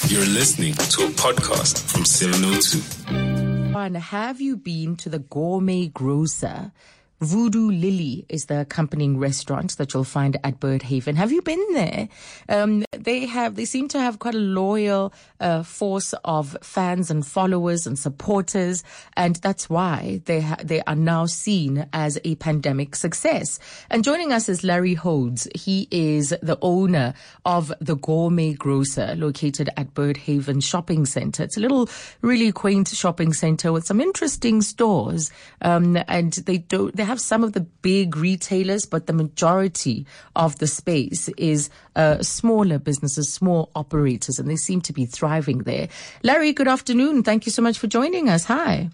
You're listening to a podcast from 702. And have you been to the Gourmet Grocer? Voodoo Lily is the accompanying restaurant that you'll find at Birdhaven. Have you been there? They seem to have quite a loyal force of fans and followers and supporters, and that's why they are now seen as a pandemic success. And joining us is Larry Hodes. He is the owner of the Gourmet Grocer located at Birdhaven Shopping Centre. It's a little really quaint shopping centre with some interesting stores, and they have some of the big retailers, but the majority of the space is smaller businesses, small operators, and they seem to be thriving there. Larry, good afternoon. Thank you so much for joining us. Hi.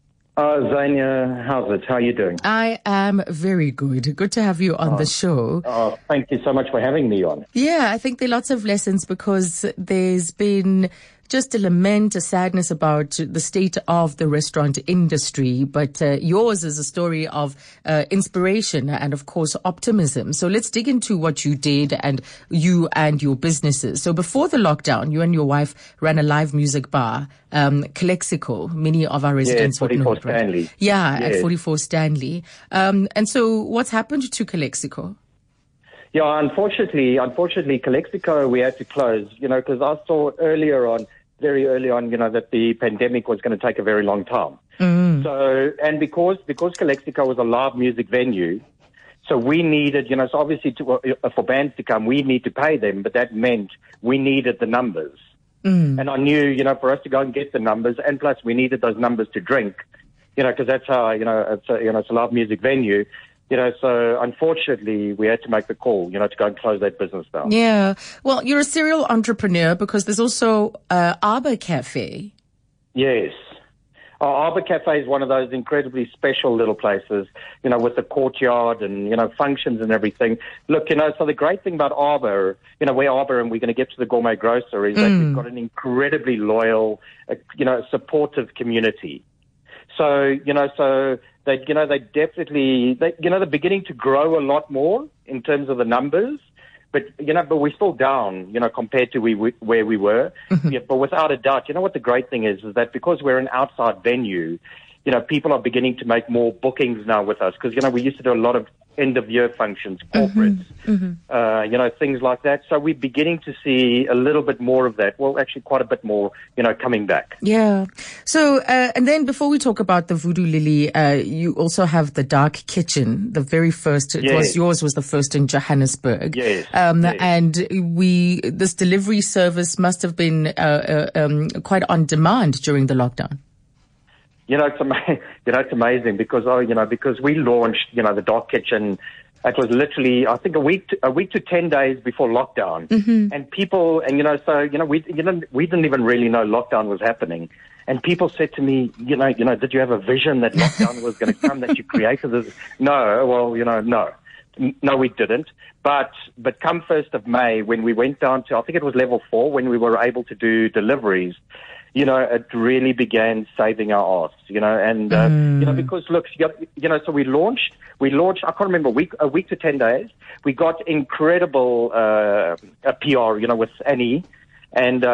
Zania, how's it? How are you doing? I am very good. Good to have you on the show. Thank you so much for having me on. Yeah, I think there are lots of lessons because there's been just a lament, a sadness about the state of the restaurant industry. But yours is a story of inspiration and, of course, optimism. So let's dig into what you did and you and your businesses. So before the lockdown, you and your wife ran a live music bar, Calexico. Many of our residents would know it, right? Stanley. Yeah, yes. At 44 Stanley. And so what's happened to Calexico? Yeah, unfortunately, Calexico, we had to close, because I saw very early on, that the pandemic was going to take a very long time. Mm. So, and because Calexico was a live music venue, so we needed, so obviously for bands to come, we need to pay them, but that meant we needed the numbers. Mm. And I knew, for us to go and get the numbers, and plus we needed those numbers to drink, because that's how, it's a live music venue. So unfortunately, we had to make the call, to go and close that business down. Yeah. Well, you're a serial entrepreneur because there's also Arbor Cafe. Yes. Arbor Cafe is one of those incredibly special little places, with the courtyard and, functions and everything. Look, so the great thing about Arbor, where Arbor, and we're going to get to the Gourmet Grocer, is that we've got an incredibly loyal, supportive community. So, they're beginning to grow a lot more in terms of the numbers, but we're still down, compared to where we were. Mm-hmm. Yeah, but without a doubt, what the great thing is that because we're an outside venue, people are beginning to make more bookings now with us because, we used to do a lot of end-of-year functions, corporates, things like that. So we're beginning to see a little bit more of that. Well, actually quite a bit more, coming back. Yeah. So, and then before we talk about the Voodoo Lily, you also have the Dark Kitchen, the very first, yours was the first in Johannesburg. Yes. Yes. And this delivery service must have been quite on demand during the lockdown. It's amazing because because we launched, the Dark Kitchen. It was literally, I think, a week to 10 days before lockdown, and people, and we didn't even really know lockdown was happening, and people said to me, did you have a vision that lockdown was going to come, that you created this? No, well, no, we didn't. But come 1st of May, when we went down to, I think it was level 4, when we were able to do deliveries. It really began saving our arse, and, because look, so we launched, I can't remember, a week to 10 days. We got incredible, PR, with Annie, and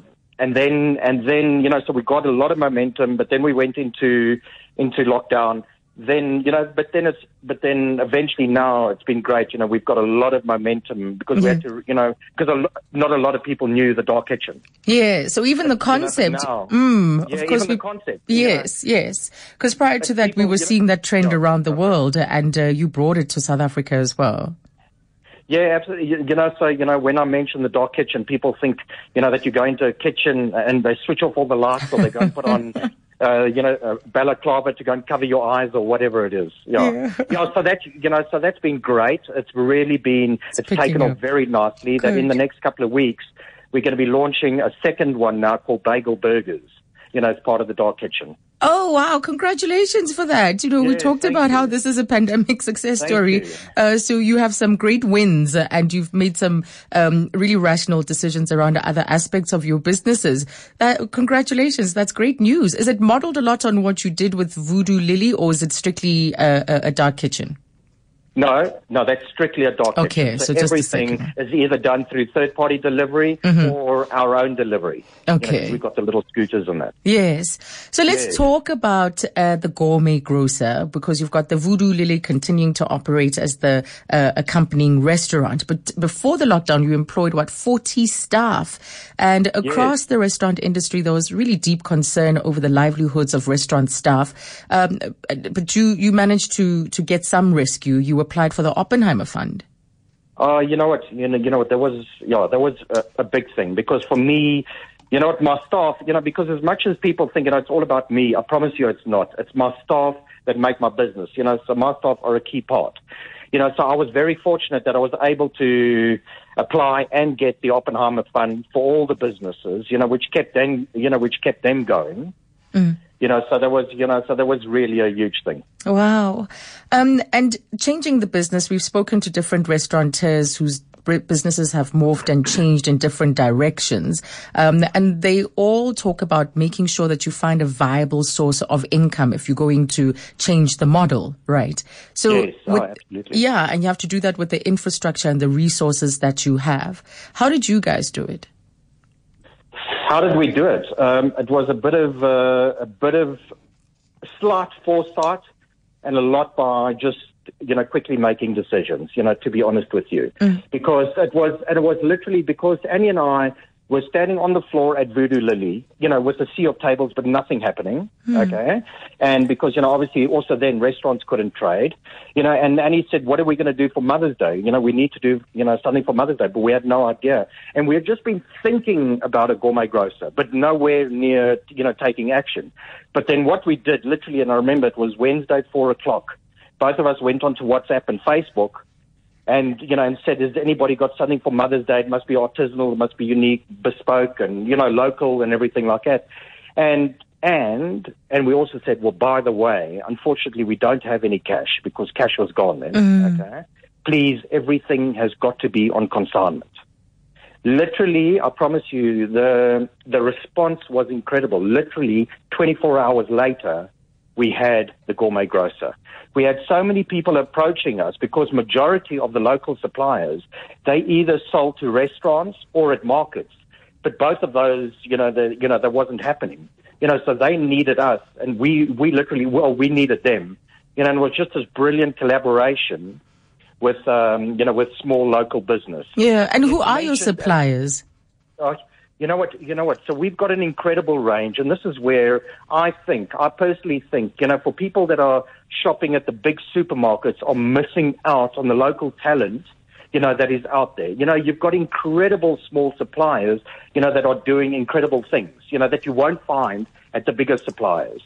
then, so we got a lot of momentum, but then we went into lockdown. Then, but then eventually now it's been great. We've got a lot of momentum because we had to, because not a lot of people knew the Dark Kitchen. Yeah. So even the concept, of course, the concept. Yes. Because prior to that, we were seeing that trend around the world, and you brought it to South Africa as well. Yeah, absolutely. So, when I mention the Dark Kitchen, people think, that you go into a kitchen and they switch off all the lights or they go and put on, balaclava to go and cover your eyes or whatever it is. Yeah. So that's been great. It's really been, it's taken off very nicely. That in the next couple of weeks, we're going to be launching a second one now called Bagel Burgers, as part of the Dark Kitchen. Oh, wow. Congratulations for that. We talked about how this is a pandemic success story. So you have some great wins and you've made some really rational decisions around other aspects of your businesses. Congratulations. That's great news. Is it modeled a lot on what you did with Voodoo Lily, or is it strictly a Dark Kitchen? No, that's strictly a dark Okay, kitchen. so just everything is either done through third-party delivery or our own delivery. Okay. We've got the little scooters and that. Yes. So let's talk about the Gourmet Grocer, because you've got the Voodoo Lily continuing to operate as the accompanying restaurant. But before the lockdown, you employed, 40 staff. And across the restaurant industry, there was really deep concern over the livelihoods of restaurant staff. But you managed to get some rescue. You applied for the Oppenheimer Fund. You know what? There was a big thing, because for me, my staff, because as much as people think, it's all about me, I promise you it's not. It's my staff that make my business, so my staff are a key part. So I was very fortunate that I was able to apply and get the Oppenheimer Fund for all the businesses, which kept them going. So there was really a huge thing. Wow. And changing the business, we've spoken to different restaurateurs whose businesses have morphed and changed in different directions. And they all talk about making sure that you find a viable source of income if you're going to change the model, right? So, yes, absolutely. Yeah, and you have to do that with the infrastructure and the resources that you have. How did you guys do it? How did we do it? It was a bit of slight foresight, and a lot by just quickly making decisions. To be honest with you, because it was literally because Annie and I were standing on the floor at Voodoo Lily, with a sea of tables but nothing happening. Okay, and because obviously also then restaurants couldn't trade. And Annie said, "What are we going to do for Mother's Day? We need to do something for Mother's Day," but we had no idea, and we had just been thinking about a gourmet grocer, but nowhere near taking action. But then what we did, literally, and I remember it was Wednesday at 4:00. Both of us went onto WhatsApp and Facebook, and and said, "Has anybody got something for Mother's Day? It must be artisanal, it must be unique, bespoke, and local, and everything like that." And we also said, "Well, by the way, unfortunately, we don't have any cash, because cash was gone then. Okay, please, everything has got to be on consignment." Literally, I promise you, the response was incredible. Literally, 24 hours later, we had the Gourmet Grocer. We had so many people approaching us, because majority of the local suppliers, they either sold to restaurants or at markets. But both of those, that wasn't happening. So they needed us, and we we needed them. And it was just this brilliant collaboration with small local business. Yeah, and who are your suppliers? You know what? So we've got an incredible range, and this is where I personally think, for people that are shopping at the big supermarkets are missing out on the local talent, that is out there. You've got incredible small suppliers, that are doing incredible things, that you won't find at the bigger suppliers.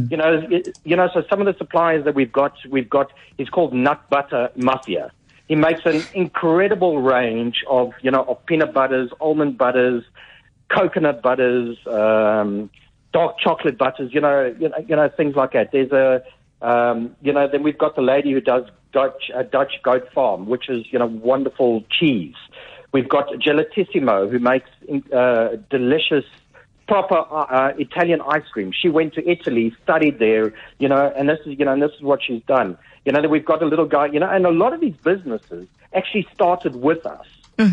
So some of the suppliers that we've got is called Nut Butter Mafia. He makes an incredible range of peanut butters, almond butters, coconut butters, dark chocolate butters, things like that. There's then we've got the lady who does Dutch Goat Farm, which is, wonderful cheese. We've got Gelatissimo, who makes delicious, proper Italian ice cream. She went to Italy, studied there, and this is what she's done. Then we've got a little guy, and a lot of these businesses actually started with us.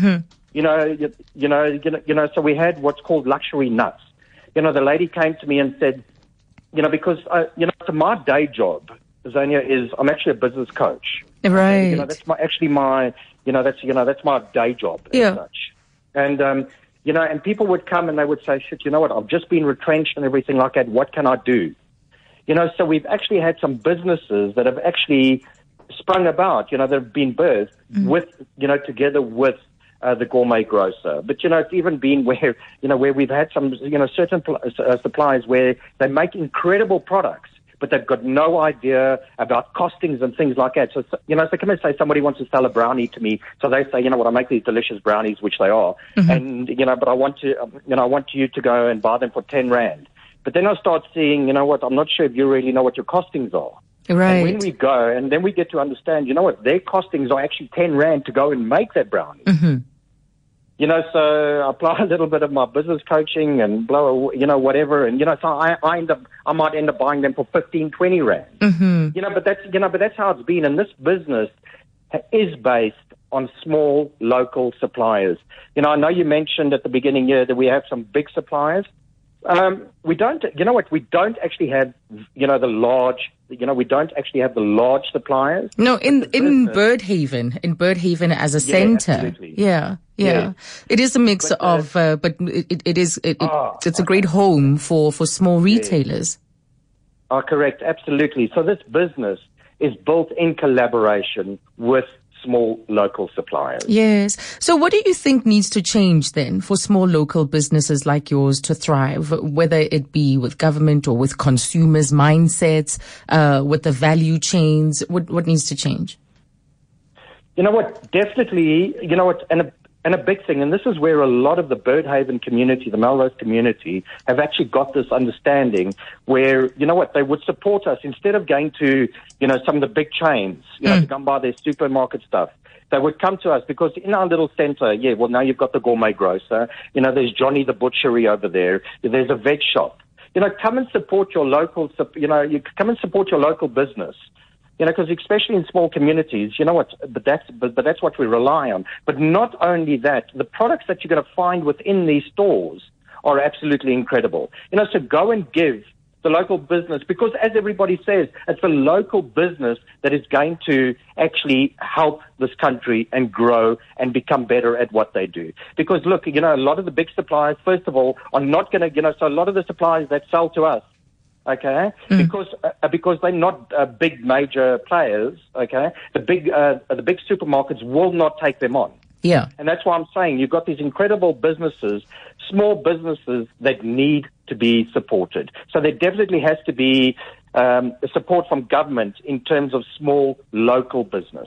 So we had what's called luxury nuts. The lady came to me and said, because, so my day job, Zonia, is I'm actually a business coach. Right. That's my day job as such. And, and people would come and they would say, shit, what, I've just been retrenched and everything like that. What can I do? So we've actually had some businesses that have actually sprung about, that have been birthed with, together with the Gourmet Grocer. But, it's even been where we've had some, certain suppliers where they make incredible products, but they've got no idea about costings and things like that. So come and say somebody wants to sell a brownie to me. So they say, I make these delicious brownies, which they are. And, but I want you to go and buy them for 10 Rand. But then I start seeing, I'm not sure if you really know what your costings are. Right. And when we go, and then we get to understand, their costings are actually 10 Rand to go and make that brownie. So I apply a little bit of my business coaching and whatever. And, so I might end up buying them for 15, 20 Rand. But that's how it's been in this business. is based on small local suppliers. You know, I know you mentioned at the beginning here that we have some big suppliers. We don't, you know what, we don't actually have, you know, we don't actually have the large suppliers. No, in Birdhaven as a center. Absolutely. Yeah. It is a mix but it's a great home for small retailers. Oh, correct. Absolutely. So this business is built in collaboration with small local suppliers. Yes. So what do you think needs to change then for small local businesses like yours to thrive, whether it be with government or with consumers' mindsets, with the value chains? What needs to change? You know what? Definitely, you know what, and a big thing, and this is where a lot of the Birdhaven community, the Melrose community, have actually got this understanding where, you know what, they would support us instead of going to, you know, some of the big chains, you know, to come buy their supermarket stuff. They would come to us because in our little center, now you've got the Gourmet Grocer, you know, there's Johnny the Butchery over there, there's a veg shop. You know, come and support your local, you come and support your local business. You know, because especially in small communities, you know what, but that's what we rely on. But not only that, the products that you're going to find within these stores are absolutely incredible. You know, so go and give the local business, because as everybody says, it's the local business that is going to actually help this country and grow and become better at what they do. Because look, you know, a lot of the big suppliers, first of all, are not going to, you know, so a lot of the suppliers that sell to us, okay, because they're not big major players, okay, the big supermarkets will not take them on. Yeah. And that's why I'm saying you've got these incredible businesses, small businesses that need to be supported. So there definitely has to be support from government in terms of small local business.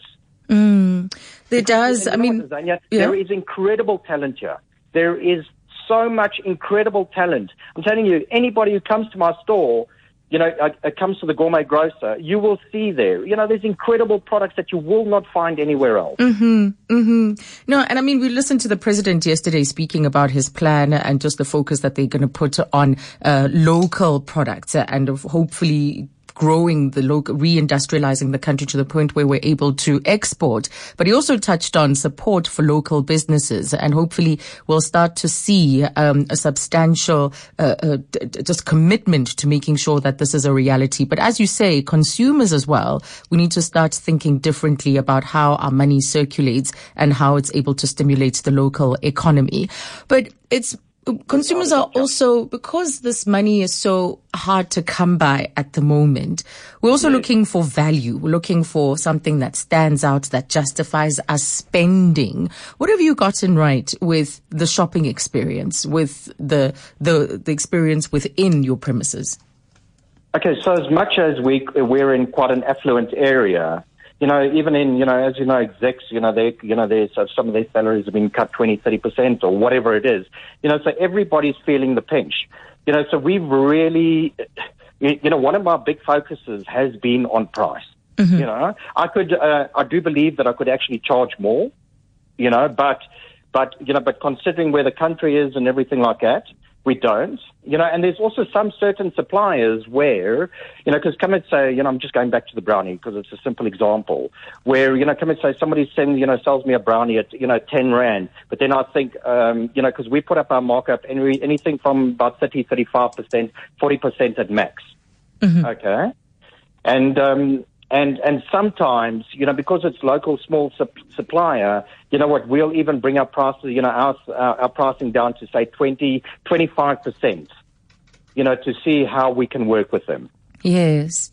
There does. I mean, there is incredible talent here. There is so much incredible talent. I'm telling you, anybody who comes to my store, you know, comes to the Gourmet Grocer, you will see there, you know, there's incredible products that you will not find anywhere else. No, and I mean, we listened to the president yesterday speaking about his plan and just the focus that they're going to put on local products and hopefully growing the local, reindustrializing the country to the point where we're able to export. But he also touched on support for local businesses, and hopefully we'll start to see a substantial just commitment to making sure that this is a reality. But as you say, consumers as well, we need to start thinking differently about how our money circulates and how it's able to stimulate the local economy. But consumers are also, because this money is so hard to come by at the moment, we're also looking for value. We're looking for something that stands out, that justifies us spending. What have you gotten right with the shopping experience, with the experience within your premises? Okay, so as much as we're in quite an affluent area, you know, even in, you know, as you know, execs, you know, some of their salaries have been cut 20, 30% or whatever it is. You know, so everybody's feeling the pinch. You know, so we've really, you know, one of my big focuses has been on price. You know, I do believe that I could actually charge more, you know, but considering where the country is and everything like that, we don't, you know, and there's also some certain suppliers where, you know, because come and say, you know, I'm just going back to the brownie because it's a simple example where, you know, come and say somebody sells me a brownie at, you know, 10 Rand. But then I think, you know, because we put up our markup anything from about 30, 35%, 40% at max. Okay. And sometimes, you know, because it's local small supplier, you know what, we'll even bring our prices, you know, our pricing down to say 20, 25%, you know, to see how we can work with them. Yes.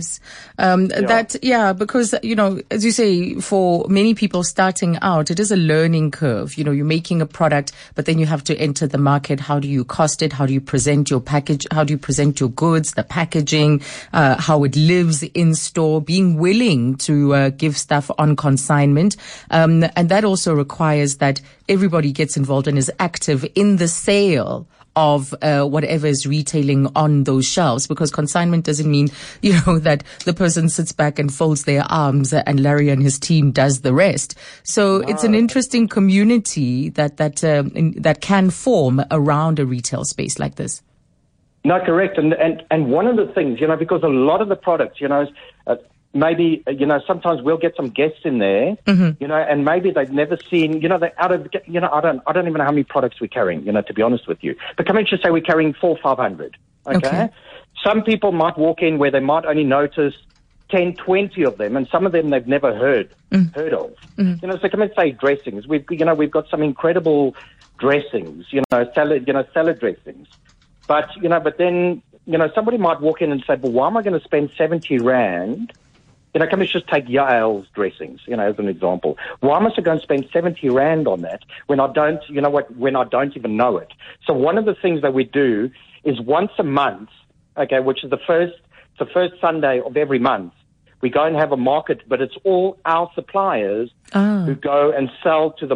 Because, you know, as you say, for many people starting out, it is a learning curve. You know, you're making a product, but then you have to enter the market. How do you cost it? How do you present your package? How do you present your goods, the packaging, how it lives in store, being willing to give stuff on consignment. And that also requires that everybody gets involved and is active in the sale of whatever is retailing on those shelves, because consignment doesn't mean, you know, that the person sits back and folds their arms and Larry and his team does the rest. So it's an interesting community that can form around a retail space like this. No, correct. And one of the things, you know, because a lot of the products, you know, maybe, sometimes we'll get some guests in there, and maybe they've never seen, I don't even know how many products we're carrying, to be honest with you. But come in, just say we're carrying 400-500. Okay? Some people might walk in where they might only notice 10, 20 of them, and some of them they've never heard of. So come and say dressings. We've got some incredible dressings, salad dressings. But then, somebody might walk in and say, well, why am I going to spend 70 Rand? Come and just take Yael's dressings, as an example. Why must I go and spend 70 Rand on that when I don't, when I don't even know it? So one of the things that we do is once a month, okay, which is the first Sunday of every month, we go and have a market, but it's all our suppliers who go and sell to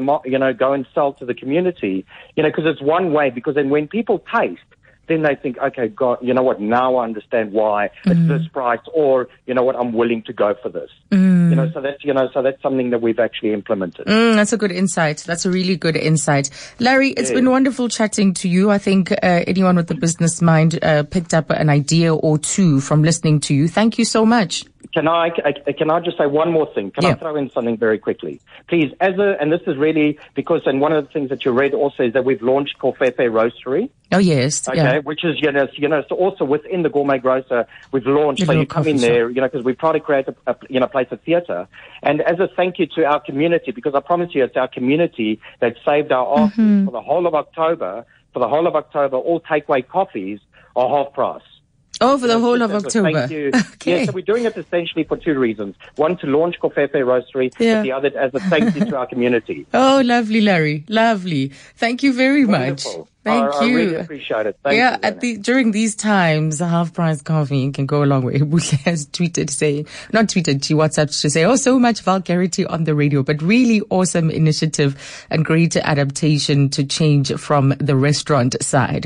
the community, because it's one way, because then when people taste, then they think, okay, God, you know what, now I understand why it's this price, or, I'm willing to go for this. So that's something that we've actually implemented. That's a good insight. That's a really good insight. Larry, it's been wonderful chatting to you. I think anyone with a business mind picked up an idea or two from listening to you. Thank you so much. Can I just say one more thing? Can I throw in something very quickly? Please, and this is really because, and one of the things that you read also is that we've launched Covfefe Roastery. Oh, yes. Okay, which is, so also within the Gourmet Grocer, we've launched, so you come in there, because we try to create a place of theatre. And as a thank you to our community, because I promise you it's our community that saved our asses for the whole of October. For the whole of October, all takeaway coffees are half price. Oh, for the whole of October. Thank you. Okay. Yeah, so we're doing it essentially for two reasons. One, to launch Covfefe Roastery, but the other as a thank you to our community. Oh, lovely, Larry. Lovely. Thank you very much. Thank you. I really appreciate it. Thank you. During these times, half-price coffee can go a long way. Buhle has she WhatsApped to say, oh, so much vulgarity on the radio, but really awesome initiative and great adaptation to change from the restaurant side.